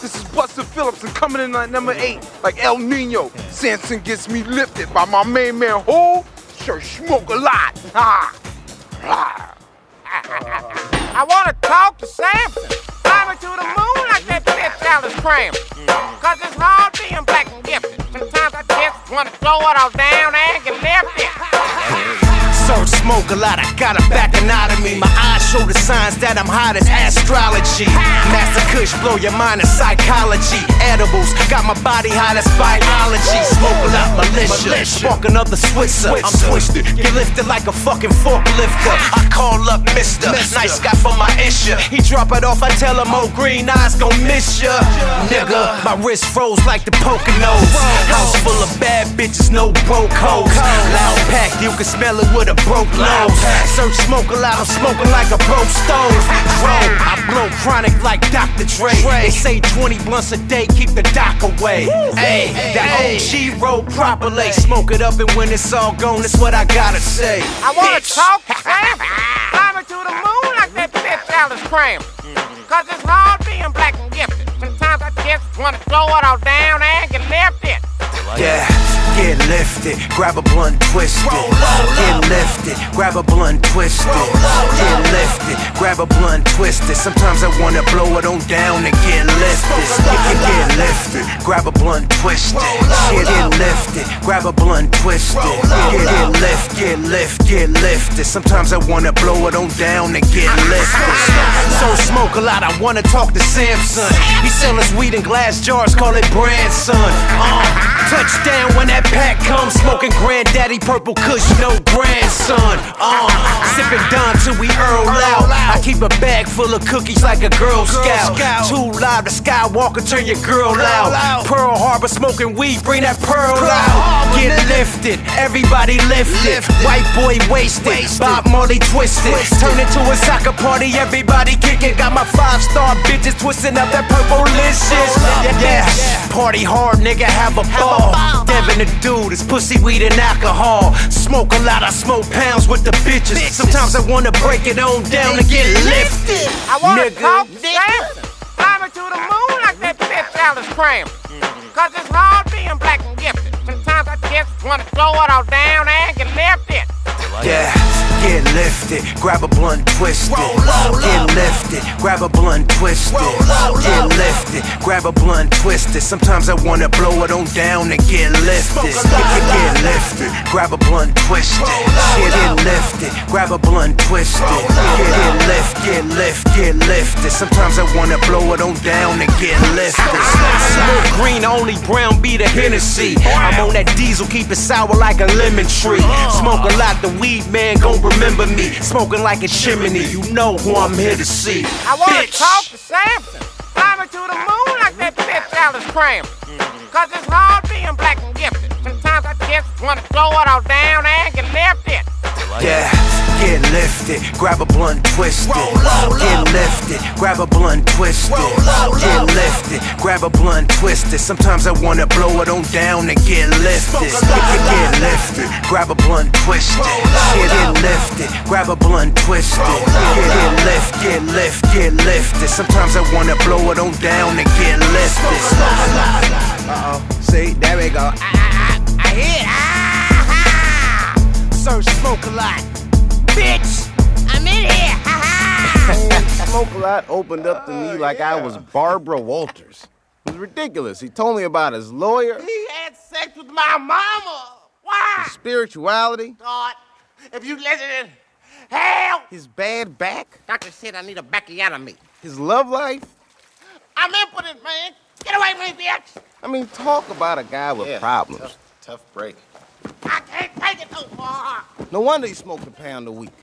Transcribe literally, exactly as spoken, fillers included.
This is Buster Phillips and coming in at number eight, like El Nino. Samson gets me lifted by my main man Hov. Sure smoke a lot. Ha! I want to talk to Samson. Climbing to the moon like that bitch Alice Cram. Cause it's hard being black and gifted. Sometimes I just want to throw it all down and get lifted. Serve smoke a lot, I got a back anatomy. My eyes show the signs that I'm hot as astrology. Master Kush, blow your mind in psychology. Edibles, got my body hot as biology. Smoke a lot, militia, spark another Switzer. I'm twisted, get lifted like a fucking forklifter. I call up Mister, nice guy for my issue. He drop it off, I tell him, oh, green eyes gon' miss ya. Nigga, my wrist froze like the Poconos. House full of bad bitches, no broke hoes. Loud pack, you can smell it with a broke nose. Search smoke a lot, I'm smoking like a broke stove. Drone, I blow chronic like Doctor Dre. They say twenty blunts a day, keep the doc away. Ayy, that O G roll properly. Smoke it up and when it's all gone, that's what I gotta say. I wanna talk to Samson. Climbing to the moon like that bitch Alice Cram. Cause it's hard being black and gifted. Sometimes I just wanna throw it all down and get lifted. Yeah, get lifted, grab a blunt, twist it. Get lifted, grab a blunt, twist it. Get lifted, grab a blunt, twist it. Sometimes I wanna blow it on down and get lifted. Get, get lifted, grab a blunt, twist it. Get, get lifted, grab a blunt, twist it. Get, get lift, get lift, get lifted. Sometimes I wanna blow it on down and get lifted. So smoke a lot, I wanna talk to Samson. He sell his weed in glass jars, call it Brandson. Uh, Touchdown when that pack comes, smoking granddaddy purple kush, no grandson. Uh, sipping Don till we Earl out. I keep a bag full of cookies like a Girl Scout. Too live, the Skywalker, turn your girl out. Pearl Harbor smoking weed, bring that pearl out. Get lifted, everybody lifted. White boy wasted, Bob Marley twisted. Turn into a soccer party, everybody kicking. Got my five star bitches twisting up that purple licious. Yeah, party hard, nigga, have a ball. Devin the dude, it's pussy, weed, and alcohol. Smoke a lot, I smoke pounds with the bitches. Sometimes I wanna break it on down and get lifted. I wanna talk to Samson. Climbing to the moon like that bitch Alice Cram. Cause it's hard being black and gifted. Sometimes I just wanna throw it all down and get lifted. Yeah, get lifted, grab a blunt, twist it. Get lifted, grab a blunt, twist it. Get lifted, grab a blunt, twist it. Sometimes I wanna blow it on down and get lifted. Get, get lifted, grab a blunt, twist it. Get, get lifted, grab a blunt, twist it. Get, get lift, get lift, get lifted. Sometimes I wanna blow it on down and get lifted. Smoke green, only brown be the Hennessy. I'm on that diesel, keep it sour like a lemon tree. Smoke a lot, the weed man gon' remember me. Smoking like a chimney, you know who I'm here to see. I wanna Bitch. talk to Samson. Climbing to the moon like that bitch Alice Cram. Cause it's hard being black and gifted. Sometimes I just wanna throw it all down and get lifted. Yeah, get lifted, grab a blunt, twist it. Get lifted, grab a blunt, twist it. Get lifted, grab a blunt, twist it. Sometimes I wanna blow it on down and get lifted. Get, get lifted, grab a blunt, twist it. Get, get lifted, grab a blunt, twist it. Get, get lift, get lift, get lifted. Sometimes I wanna blow it on down and get lifted. Uh-oh. See, there we go. I, I, I hit. Ah-ha! Search smoke a lot, bitch. I'm in here. Ha-ha! Smoke a lot opened up to me like I was Barbara Walters. It was ridiculous. He told me about his lawyer, He had sex with my mama. Why? his spirituality, God, if you listen, hell. his bad back, Doctor said I need a backiotomy. his love life. I'm impotent, man. Get away from me, bitch. I mean, talk about a guy with Yeah, problems. Tough, tough break. I can't take it no more. No wonder he smoked a pound a week.